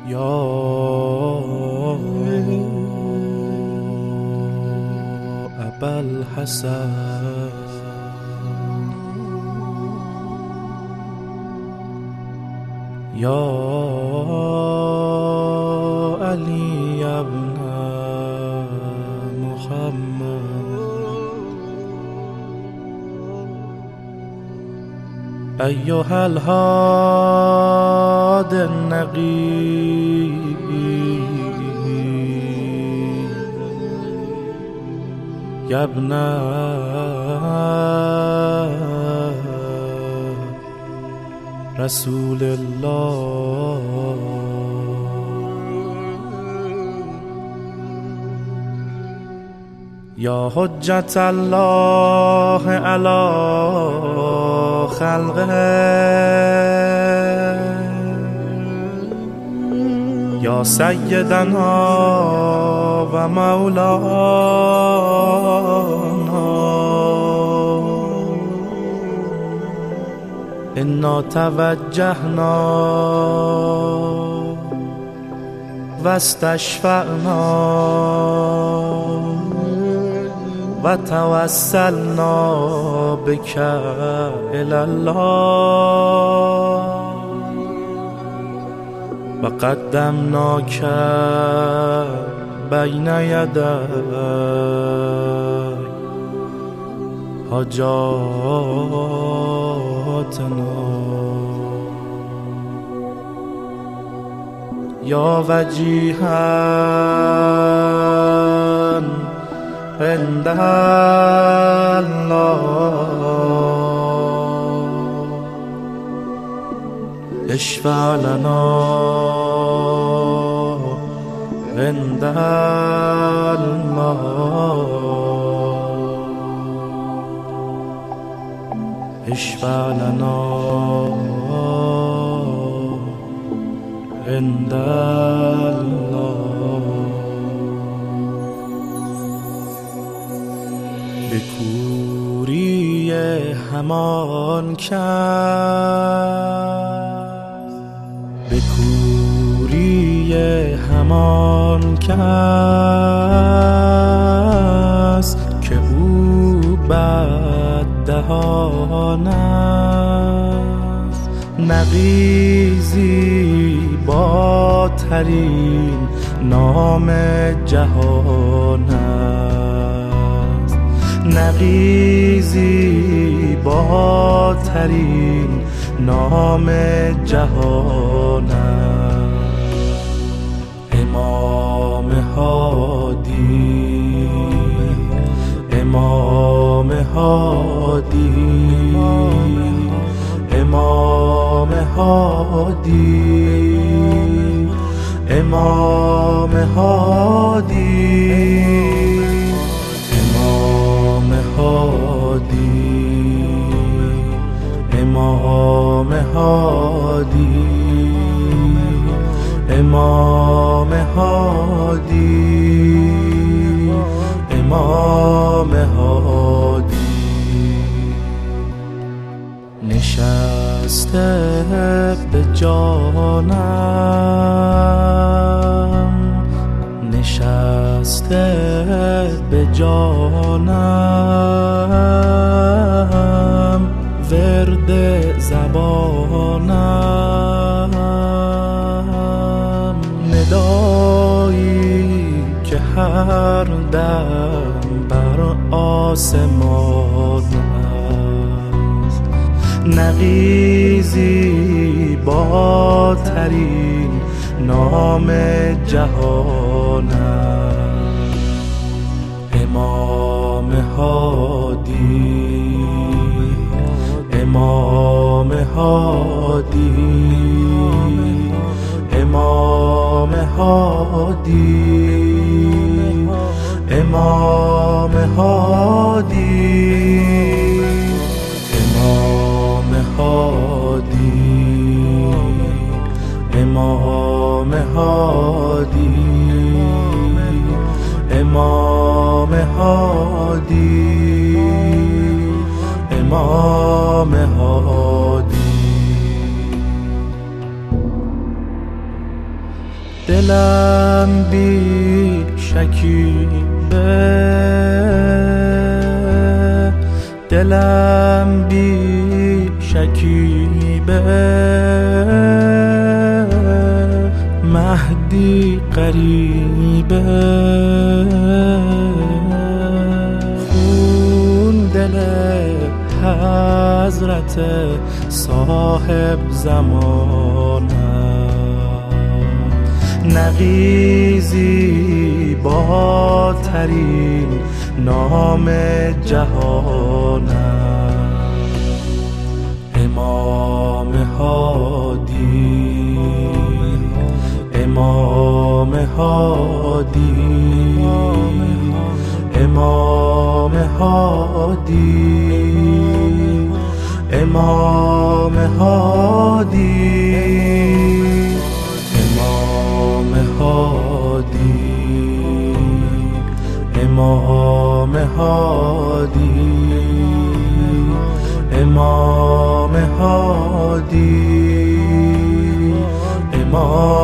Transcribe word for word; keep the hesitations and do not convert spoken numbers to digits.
یا ابوالحسن یا علی ابن محمد ایها الهاد النقی یا ابن رسول الله یا حجت الله علی خلقه یا سیدنا و مولانا انا توجهنا و استشفعنا و توسلنا بک الی الله و قدمناک بین یدی حاجاتنا یا وجیها عند الله اشفع لنا عند الله اشفع لنا عند الله به کوری همان کس به کوری همان کس که او بددهان است نغیزی با ترین نام جهان است نغیزی با ترین نام جهان است امام هادی امام هادی امام هادی امام هادی امام هادی امام هادی امام هادی امام هادی نشسته به جانم نشسته به جانم ورد زبانم ندایی که هر دم بر آسمان است نغیزی با ترین نام جهان است امام هادی امام هادی امام هادی امام هادی امام هادی امام هادی امام هادی امام هادی دلم بی شکیبه، دلم بی شکیبه، مهدی قریبه، خون دل حضرت صاحب زمانه، نغیزی با ترین نام جهانه، امام هادی، امام هادی، امام هادی، امام هادی، امام هادی، امام هادی، امام هادی، امام